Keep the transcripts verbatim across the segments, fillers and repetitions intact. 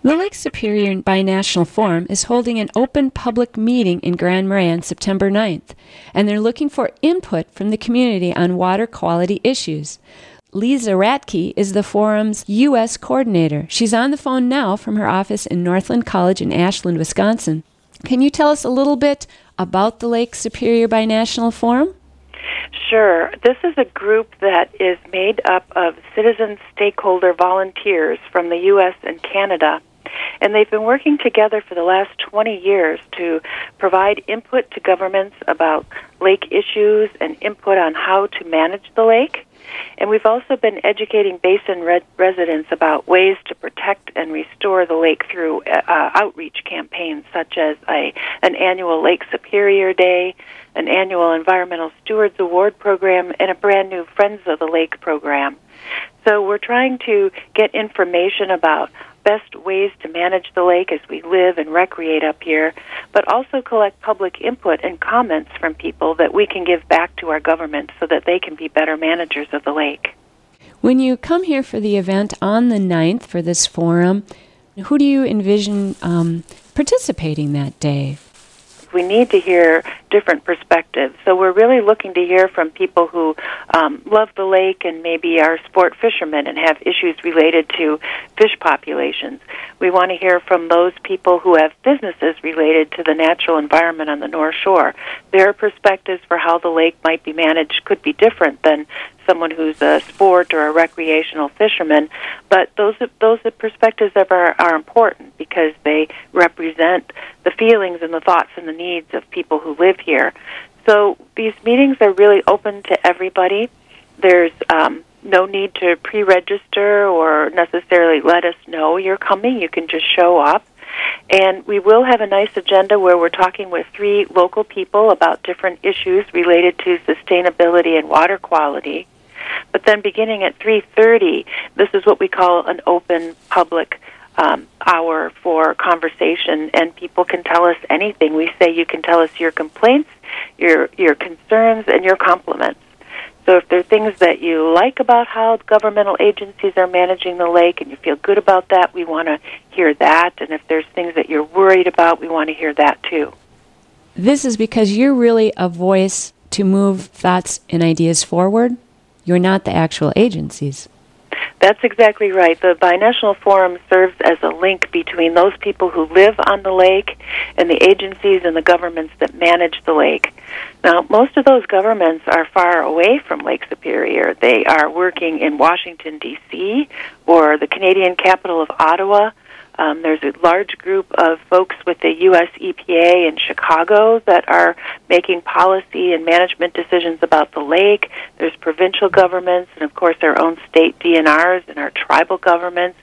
The Lake Superior Binational Forum is holding an open public meeting in Grand Marais on September ninth, and they're looking for input from the community on water quality issues. Lisa Ratke is the forum's U S coordinator. She's on the phone now from her office in Northland College in Ashland, Wisconsin. Can you tell us a little bit about the Lake Superior Binational Forum? Sure. This is a group that is made up of citizen stakeholder volunteers from the U S and Canada. And they've been working together for the last twenty years to provide input to governments about lake issues and input on how to manage the lake. And we've also been educating basin re- residents about ways to protect and restore the lake through uh, outreach campaigns such as a, an annual Lake Superior Day, an annual Environmental Stewards Award program, and a brand new Friends of the Lake program. So we're trying to get information about best ways to manage the lake as we live and recreate up here, but also collect public input and comments from people that we can give back to our government so that they can be better managers of the lake. When you come here for the event on the ninth for this forum, who do you envision um, participating that day? We need to hear different perspectives. So we're really looking to hear from people who um, love the lake and maybe are sport fishermen and have issues related to fish populations. We want to hear from those people who have businesses related to the natural environment on the North Shore. Their perspectives for how the lake might be managed could be different than someone who's a sport or a recreational fisherman, but those those perspectives are, are important because they represent the feelings and the thoughts and the needs of people who live here. So these meetings are really open to everybody. There's um, no need to pre-register or necessarily let us know you're coming. You can just show up. And we will have a nice agenda where we're talking with three local people about different issues related to sustainability and water quality. But then beginning at three thirty, this is what we call an open public um, hour for conversation, and people can tell us anything. We say you can tell us your complaints, your your concerns, and your compliments. So if there are things that you like about how governmental agencies are managing the lake and you feel good about that, we want to hear that. And if there's things that you're worried about, we want to hear that too. This is because you're really a voice to move thoughts and ideas forward. You're not the actual agencies. That's exactly right. The Binational Forum serves as a link between those people who live on the lake and the agencies and the governments that manage the lake. Now, most of those governments are far away from Lake Superior. They are working in Washington, D C, or the Canadian capital of Ottawa. Um, there's a large group of folks with the U S E P A in Chicago that are making policy and management decisions about the lake. There's provincial governments and, of course, our own state D N Rs and our tribal governments.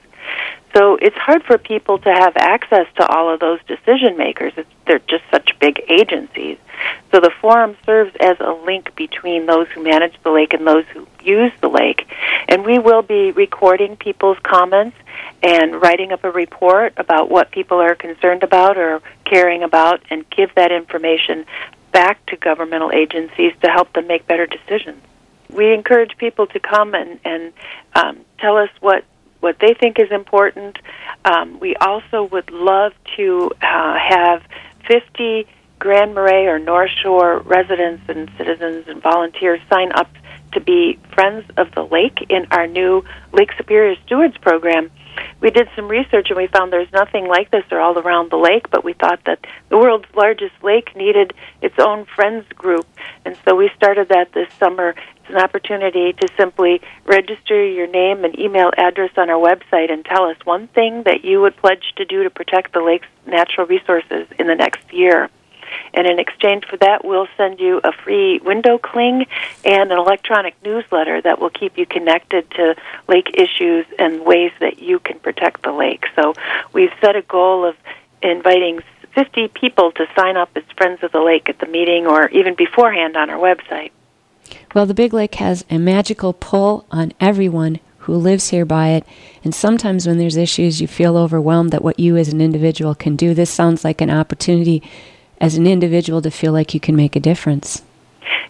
So it's hard for people to have access to all of those decision makers. It's, they're just such big agencies. So the forum serves as a link between those who manage the lake and those who use the lake. And we will be recording people's comments and writing up a report about what people are concerned about or caring about and give that information back to governmental agencies to help them make better decisions. We encourage people to come and, and um, tell us what what they think is important. Um, we also would love to uh, have fifty Grand Marais or North Shore residents and citizens and volunteers sign up to be Friends of the Lake in our new Lake Superior Stewards program. We did some research and we found there's nothing like this all around the lake, but we thought that the world's largest lake needed its own friends group, and so we started that this summer. It's an opportunity to simply register your name and email address on our website and tell us one thing that you would pledge to do to protect the lake's natural resources in the next year. And in exchange for that, we'll send you a free window cling and an electronic newsletter that will keep you connected to lake issues and ways that you can protect the lake. So we've set a goal of inviting fifty people to sign up as Friends of the Lake at the meeting or even beforehand on our website. Well, the Big Lake has a magical pull on everyone who lives here by it, and sometimes when there's issues, you feel overwhelmed at what you as an individual can do. This sounds like an opportunity as an individual to feel like you can make a difference.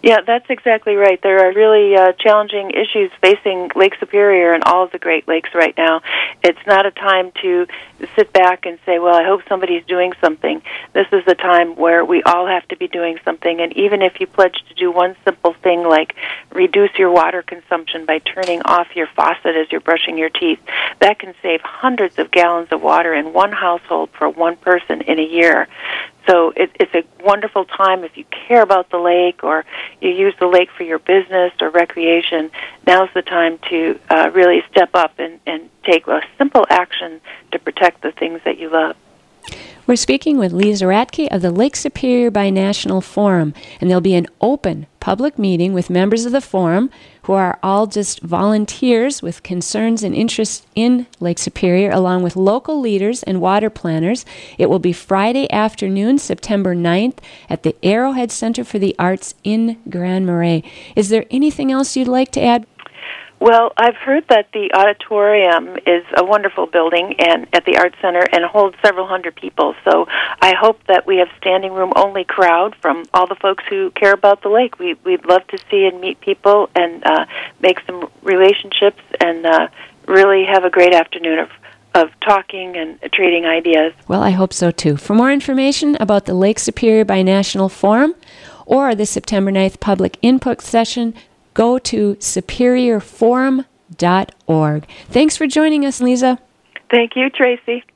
Yeah, that's exactly right. There are really uh, challenging issues facing Lake Superior and all of the Great Lakes right now. It's not a time to sit back and say, well, I hope somebody's doing something. This is a time where we all have to be doing something, and even if you pledge to do one simple thing like reduce your water consumption by turning off your faucet as you're brushing your teeth, that can save hundreds of gallons of water in one household for one person in a year. So it, it's a wonderful time if you care about the lake or you use the lake for your business or recreation. Now's the time to uh, really step up and, and take a simple action to protect the things that you love. We're speaking with Lisa Ratke of the Lake Superior Binational Forum, and there'll be an open public meeting with members of the forum who are all just volunteers with concerns and interests in Lake Superior, along with local leaders and water planners. It will be Friday afternoon, September ninth, at the Arrowhead Center for the Arts in Grand Marais. Is there anything else you'd like to add? Well, I've heard that the auditorium is a wonderful building and at the Arts Center and holds several hundred people. So I hope that we have standing room only crowd from all the folks who care about the lake. We, we'd love to see and meet people and uh, make some relationships and uh, really have a great afternoon of of talking and trading ideas. Well, I hope so too. For more information about the Lake Superior Binational Forum or the September ninth public input session, go to superior forum dot org. Thanks for joining us, Lisa. Thank you, Tracy.